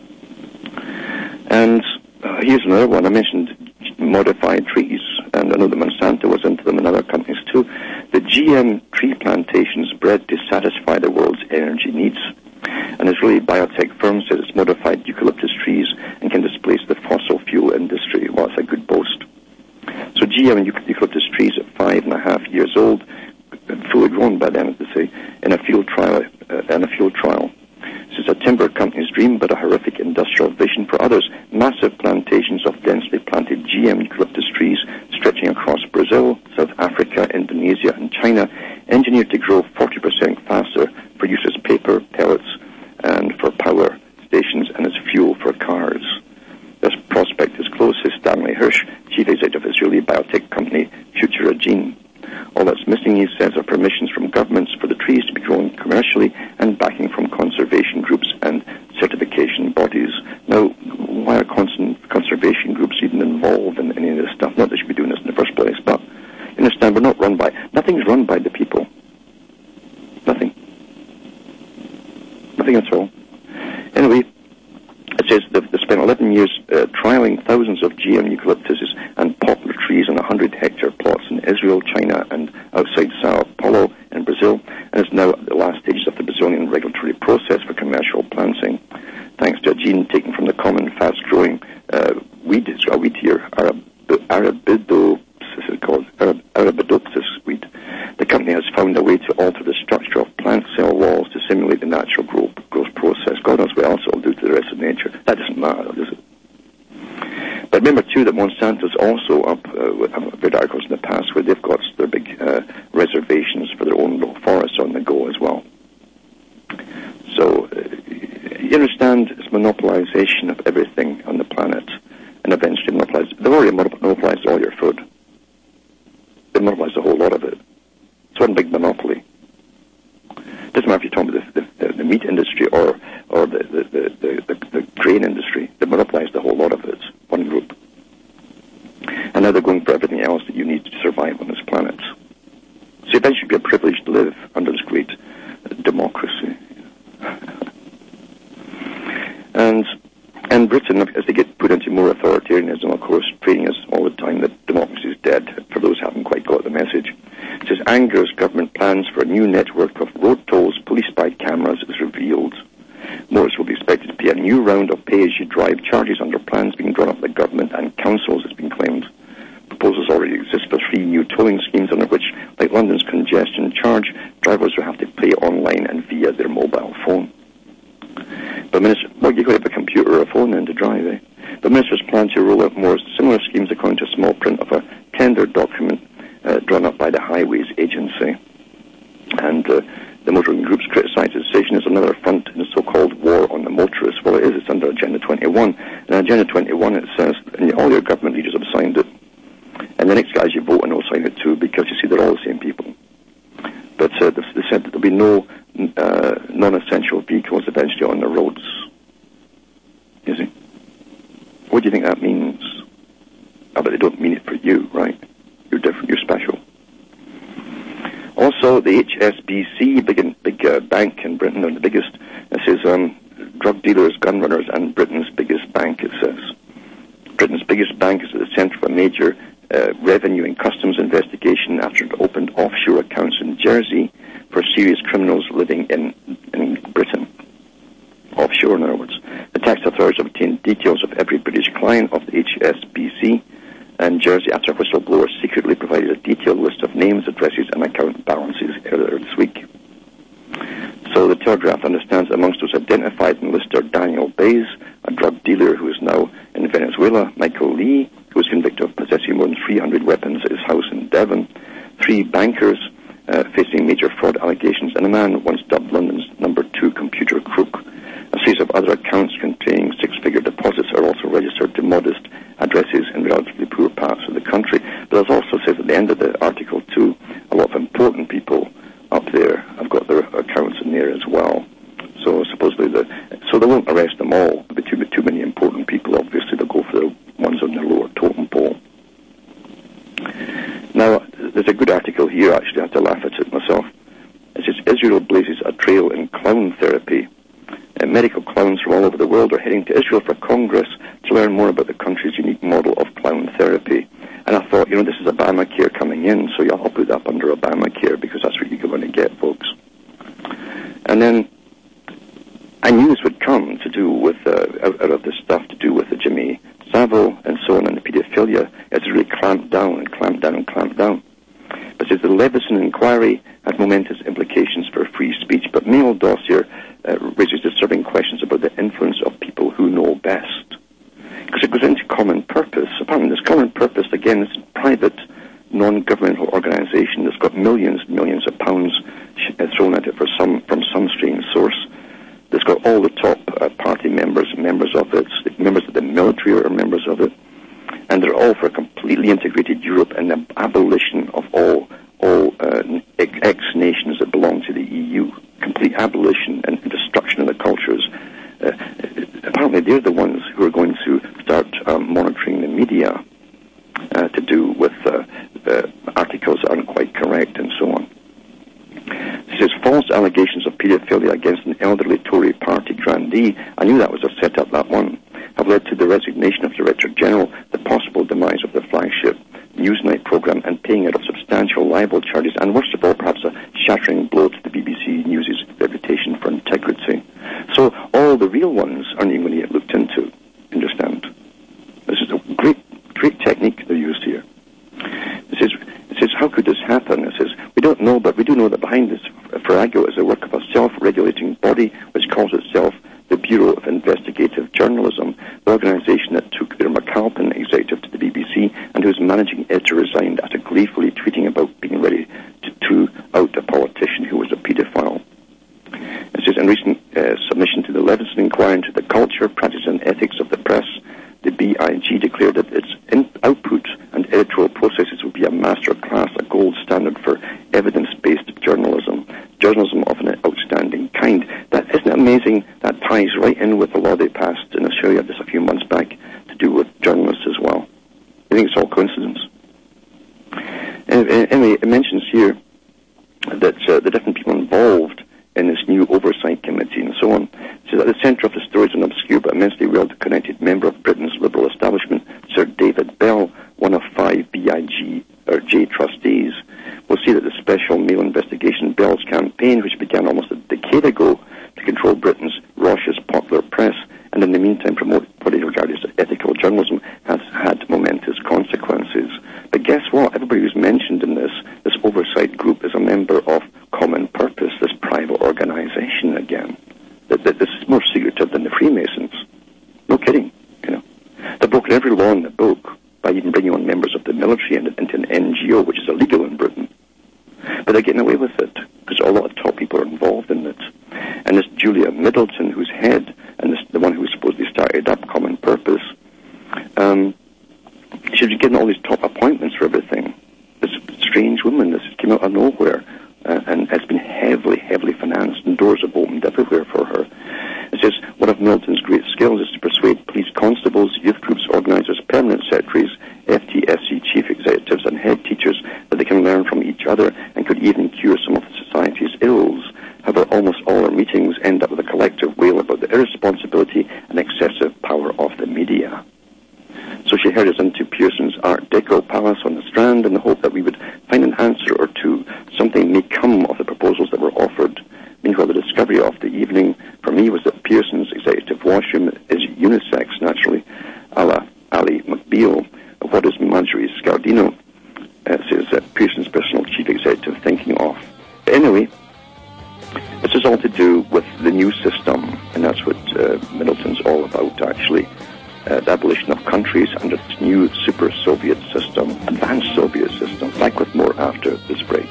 And here's another one. I mentioned modified trees, and I know that Monsanto was into them and other companies too. The GM tree plantations bred to satisfy the world's energy needs. An Israeli biotech firm says it's modified eucalyptus trees and can displace the fossil fuel industry. Well, it's a good boast. So GM eucalyptus trees at 5.5 years old, fully grown by then, as they say, in a field trial. This is a timber company's dream, but a horrific industrial vision for others. Massive plantations of densely planted GM eucalyptus trees stretching across Brazil, South Africa, Indonesia, and China, engineered to grow 40% faster for use as paper, pellets, and for power stations and as fuel for cars. This prospect is close, says Stanley Hirsch, chief executive of Israeli biotech company Futuragene. All that's missing, he says, are permissions from governments for the trees to be grown commercially and backing from conservation groups and certification bodies. Now, why are conservation groups even involved in any of this stuff? Not that they should be doing this in the first place, but you understand, we're not run by, nothing's run by the people. Nothing. Nothing at all. Anyway, it says they've spent 11 years trialing thousands of GM eucalyptuses and poplar trees on 100-hectare plots in Israel, China, and outside Sao Paulo in Brazil, and is now at the last stages of the Brazilian regulatory process for commercial planting, thanks to a gene taken from the common, fast-growing weed. It's got a weed here, Arabidopsis weed. The company has found a way to alter the structure of plant cell walls to simulate the natural growth process. God knows what else it'll do to the rest of nature. That doesn't matter, does it? But remember, too, that Monsanto's also up, I've read articles in the past where they've got their big reservations for their own little forests on the go as well. So, you understand, it's monopolization of everything on the planet, and eventually they've already monopolized all your food. They've monopolized a whole lot of it. It's one big monopoly. It doesn't matter if you're talking about the meat industry or the grain industry. They've monopolized a whole lot of it. One group. And now they're going for everything else that you need to survive on this planet. So eventually you'll be a privilege to live under this great democracy. And Britain, as they get put into more authoritarianism, of course, training us all the time that democracy is dead, for those who haven't quite got the message. It says, angers government plans for a new network of road tolls, police-spy cameras is revealed. Motorists will be expected to pay a new round of pay-as-you-drive charges under plans being drawn up by government and councils, it's been claimed. Proposals already exist for 3 new tolling schemes under which, like London's congestion charge, drivers will have to pay online and via their mobile phone. But you've got to have a computer or a phone then to drive, eh? But ministers plan to roll out more similar schemes according to a small print of a tender document drawn up by the Highways Agency. And the motoring groups criticise the decision as another front in the so-called war on the motorists. Well, it is. It's under Agenda 21. And Agenda 21, it says, and all your government leaders have signed it. And the next guys you vote on will sign it too, because you see, they're all the same people. But they said that there'll be no non-essential vehicles eventually on the road. about the HSBC, big bank in Britain, they're the biggest. It says drug dealers, gun runners, and Britain's biggest bank, it says. Britain's biggest bank is at the centre of a major revenue and customs investigation after it opened offshore accounts in Jersey for serious criminals living in Britain. Offshore, in other words. The tax authorities obtained details of every British client of the HSBC and Jersey after a whistleblower secretly provided a detailed list of names, addresses, and account balances earlier this week. So the Telegraph understands amongst those identified in the list are Daniel Bays, a drug dealer who is now in Venezuela, Michael Lee, who was convicted of possessing more than 300 weapons at his house in Devon, 3 bankers facing major fraud allegations, and a man once dubbed London's number 2 computer crook. A series of other accounts containing 6-figure deposits are also registered to modest addresses in relatively poor parts of the country. But as also says at the end of the article too, a lot of important people up there have got their accounts in there as well. So supposedly they won't arrest them all. There'll be too many important people. Obviously, they'll go for the ones on the lower totem pole. Now, there's a good article here. Actually, I have to laugh at it myself. It says Israel blazes a trail in clown therapy. Medical clowns from all over the world are heading to Israel for Congress to learn more about the country's unique model of clown therapy. And I thought, this is Obamacare coming in, so I'll put that up under Obamacare because that's what you're going to get, folks. And then I knew this would come to do with, out of this stuff to do with the Jimmy Savile and so on and the paedophilia. It's really clamped down and clamped down and clamped down. But it says the Leveson inquiry had momentous implications for free speech, but Mail dossier raises disturbing questions about the influence of people who know best. Because it goes into common purpose. Apparently this common purpose, again, is a private, non-governmental organisation that's got millions and millions of pounds thrown at it from some strange source. That's got all the top party members of it, members of the military are members of it, and they're all for a completely integrated Europe and the abolition of all ex-nations that belong to the EU. Complete abolition and destruction of the cultures. Apparently they're the ones who are going to start monitoring the media to do with articles that aren't quite correct and so on. It says false allegations of paedophilia against an elderly Tory party grandee, I knew that was a set-up, that one, have led to the resignation of Director General, the possible demise of the flagship Newsnight programme, and paying out of substantial libel charges, and worst of all, perhaps a shattering blow to the BBC News' reputation for integrity. So all the real ones aren't even going to get looked into, understand? This is a great technique they used here. It says, how could this happen? It says, we don't know, but we do know that behind this farrago is the work of a self-regulating body which calls itself the Bureau of Investigative Journalism, the organisation that took Irma Calpin, executive to the BBC, and whose managing editor resigned after gleefully tweeting about being ready to out a politician who was a paedophile. It says, in recent submission to the Leveson inquiry into the culture, practice and ethics of the press, the BIG declared that its output and editorial processes would be a master class, a gold standard for evidence-based journalism of an outstanding kind. Isn't it amazing? That ties right in with the law they passed in Australia just a few months back to do with journalists as well. I think it's all coincidence. Anyway, it mentions here that the different people involved in this new oversight committee and so on. So at the centre of the story is an obscure but immensely well-connected member of Britain's liberal establishment, Sir David Bell, one of 5 BIG trustees. We'll see that the special Mail investigation, Bell's campaign, which began almost a decade ago to control Britain's raucous popular press, and in the meantime promote what is regarded as ethical journalism, has had momentous consequences. But guess what? Everybody who's mentioned in this oversight group is a member of Common Purpose, this private organisation again. This is more secretive than the Freemasons. No kidding, They've broken every law in the book by even bringing on members of the military into an NGO, which is illegal in Britain. But they're getting away with it, because a lot of top people are involved in it. And this Julia Middleton, who's head, and the one who supposedly started up Common Purpose, she's getting all these top appointments for everything. This strange woman, this came out of nowhere, and has been heavily financed, and doors have opened everywhere for her. It says, one of Middleton's great skills is to persuade police constables, youth groups, organisers, permanent secretaries, FTSC chief executives and head teachers that they can learn from each other and could even cure some of the the irresponsibility and excessive power of the media. So she herded us into Pearson's Art Deco palace on the Strand in the hope that we would find an answer or two. Something may come of the proposals that were offered. Meanwhile, the discovery of the evening for me was that Pearson's executive washroom is unisex, naturally, a la Ally McBeal. What is Marjorie Scardino, says Pearson's personal chief executive, thinking of? But anyway, this is all to do with the new system, and that's what Middleton's all about, actually. The abolition of countries under this new super Soviet system, advanced Soviet system. Back with more after this break.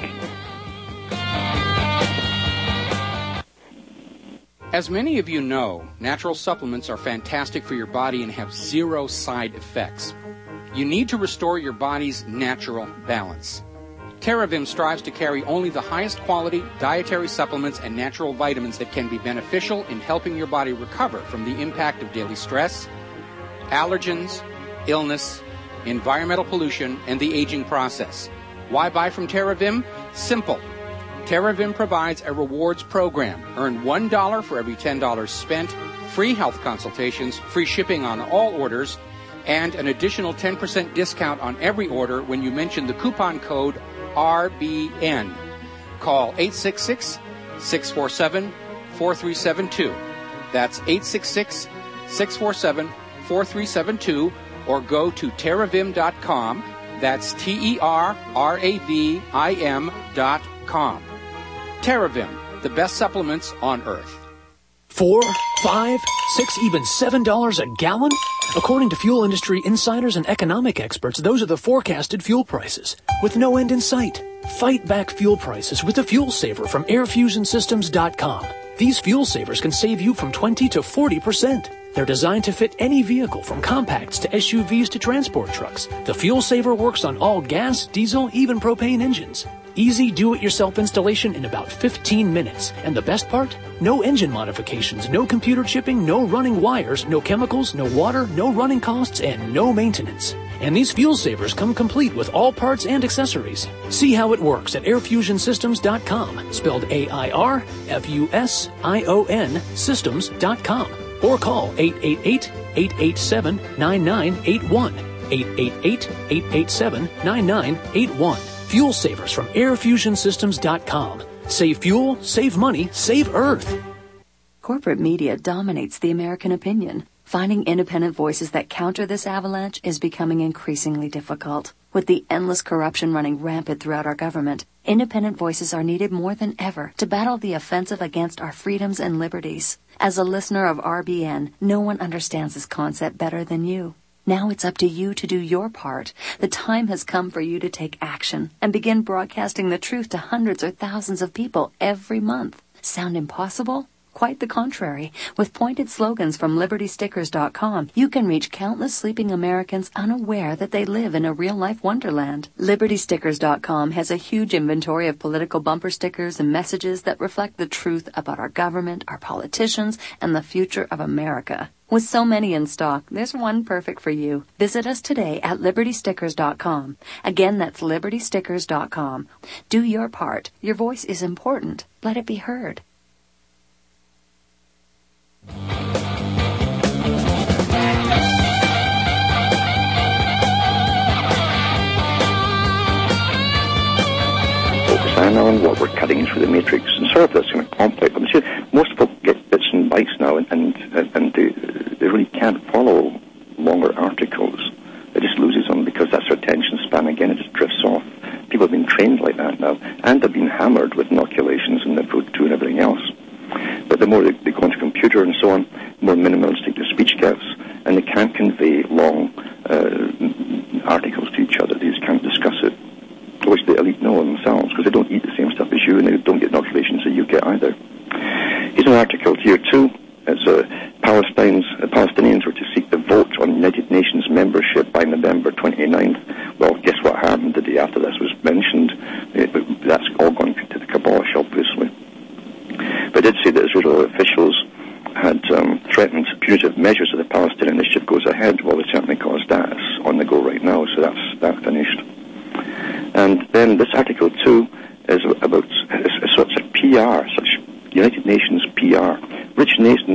As many of you know, natural supplements are fantastic for your body and have zero side effects. You need to restore your body's natural balance. TerraVim strives to carry only the highest quality dietary supplements and natural vitamins that can be beneficial in helping your body recover from the impact of daily stress, allergens, illness, environmental pollution, and the aging process. Why buy from TerraVim? Simple. TerraVim provides a rewards program. Earn $1 for every $10 spent, free health consultations, free shipping on all orders, and an additional 10% discount on every order when you mention the coupon code RBN. Call 866-647-4372. That's 866-647-4372, or go to terravim.com. That's TerraVim.com. TerraVim, the best supplements on Earth. $4, $5, $6, even $7 a gallon? According to fuel industry insiders and economic experts, those are the forecasted fuel prices, with no end in sight. Fight back fuel prices with the Fuel Saver from AirFusionSystems.com. These fuel savers can save you from 20 to 40%. They're designed to fit any vehicle, from compacts to SUVs to transport trucks. The Fuel Saver works on all gas, diesel, even propane engines. Easy do-it-yourself installation in about 15 minutes. And the best part? No engine modifications, no computer chipping, no running wires, no chemicals, no water, no running costs, and no maintenance. And these fuel savers come complete with all parts and accessories. See how it works at airfusionsystems.com, spelled AIRFUSION systems.com, or call 888-887-9981, 888-887-9981. Fuel savers from airfusionsystems.com. Save fuel, save money, save Earth. Corporate media dominates the American opinion. Finding independent voices that counter this avalanche is becoming increasingly difficult. With the endless corruption running rampant throughout our government, independent voices are needed more than ever to battle the offensive against our freedoms and liberties. As a listener of RBN, no one understands this concept better than you. Now it's up to you to do your part. The time has come for you to take action and begin broadcasting the truth to hundreds or thousands of people every month. Sound impossible? Quite the contrary. With pointed slogans from LibertyStickers.com, you can reach countless sleeping Americans unaware that they live in a real-life wonderland. LibertyStickers.com has a huge inventory of political bumper stickers and messages that reflect the truth about our government, our politicians, and the future of America. With so many in stock, there's one perfect for you. Visit us today at LibertyStickers.com. Again, that's LibertyStickers.com. Do your part. Your voice is important. Let it be heard. I know what we're cutting through the matrix, and sorry if that's kind of complex. I'm sure most people get bits and bytes now, and they really can't follow longer articles. It just loses them because that's their attention span. Again, it just drifts off. People have been trained like that now, and they've been hammered with inoculations and the food too and everything else. But the more they go into computer and so on, the more minimalistic their speech gets, and they can't convey long articles to each other. They just can't discuss it, which the elite know themselves, because they don't eat the same stuff as you, and they don't get inoculations that you get either. Here's an article here too. It's Palestinians were to seek the vote on United Nations membership by November 29th. Well, guess what happened the day after this was mentioned? That's all gone to the kibosh, obviously. But I did say that Israeli officials had threatened punitive measures if the Palestinian initiative goes ahead. Well, they certainly caused that. It's on the go right now, so that's finished. And then this article too is about such PR, such United Nations PR. Rich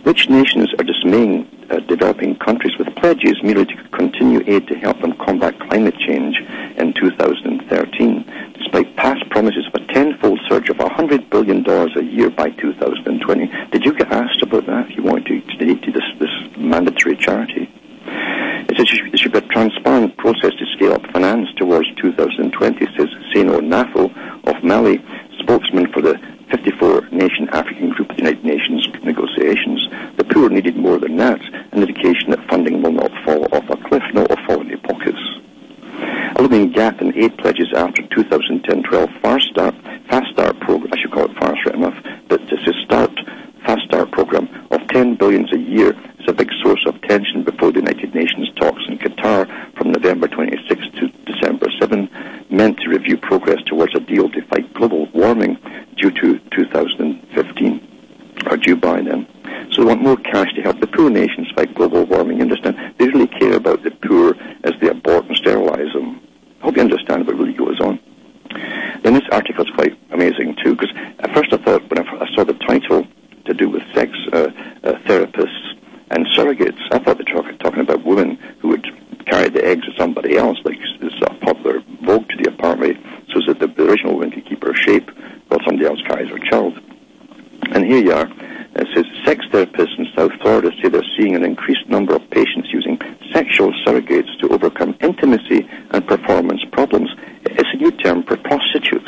Which nations are dismaying developing countries with pledges merely to continue aid to help them combat climate change in 2013, despite past promises of a tenfold surge of $100 billion a year by 2020? Did you get asked about that if you wanted to donate to this mandatory charity? It says there should be a transparent process to scale up finance towards 2020, says Seno Nafo of Mali, spokesman for the 54-nation African group of the United Nations negotiations. The poor needed more than that, an indication that funding will not fall off a cliff, nor will fall in their pockets. A looming gap in aid pledges after 2010-12 Fast Start program, I should call it FAST right enough, but this is Fast Start program of $10 billion a year is a big source of tension before the United Nations talks in Qatar from November 26 to December 7, meant to review progress towards a deal to fight global warming due to 2015, or due by then. So they want more cash to help the poor nations fight global warming. You understand? They really care about the poor as they abort and sterilize them. I hope you understand what really goes on. Then this article is quite amazing too, because at first I thought, when I saw the title to do with sex therapists and surrogates, I thought they were talking about women who would carry the eggs of somebody else, like this popular Vogue to the apartment, so that the original woman could keep her shape while somebody else carries her child. And here you are. It says, sex therapists in South Florida say they're seeing an increased number of patients using sexual surrogates to overcome intimacy and performance problems. It's a new term for prostitutes.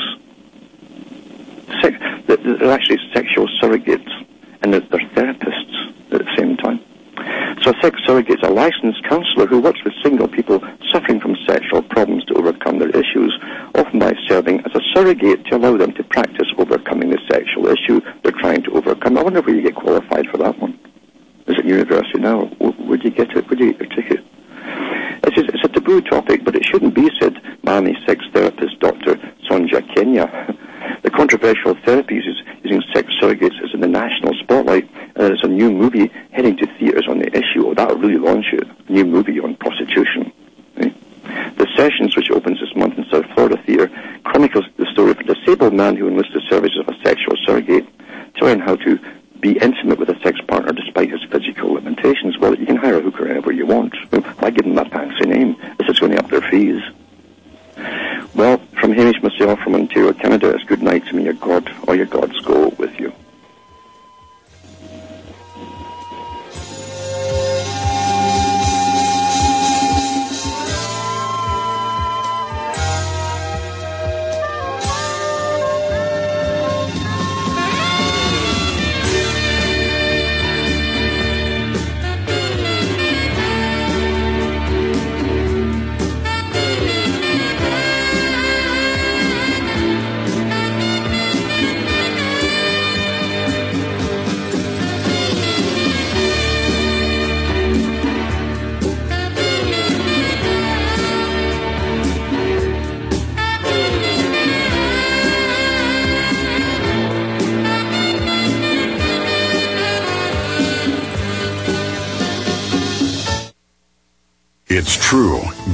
They're actually sexual surrogates, and they're therapists at the same time. So a sex surrogate is a licensed counselor who works with single people suffering from sexual problems to overcome their issues, often by serving as a surrogate to allow them to practice overcoming the sexual issue they're trying to overcome. I wonder where you get qualified for that one. Is it university now? Where do you get it? Where do you get your ticket? It's a taboo topic, but it shouldn't be, said Miami sex therapist Dr. Sonja Kenya. The controversial therapies using sex surrogates is in the national spotlight, and there's a new movie heading to theaters on the issue. Oh, that'll really launch it. A new movie on prostitution. Right? The Sessions, which opens this month in South Florida Theatre, chronicles the story of a disabled man who enlists the services of a sexual surrogate to learn how to be intimate with a sex partner despite his physical limitations. Well, you can hire a hooker anywhere you want. Why give them a fancy name? This is going to up their fees. Well, from Hamish myself from Ontario, Canada, it's good night to me. Your God or your gods go with you. It's true.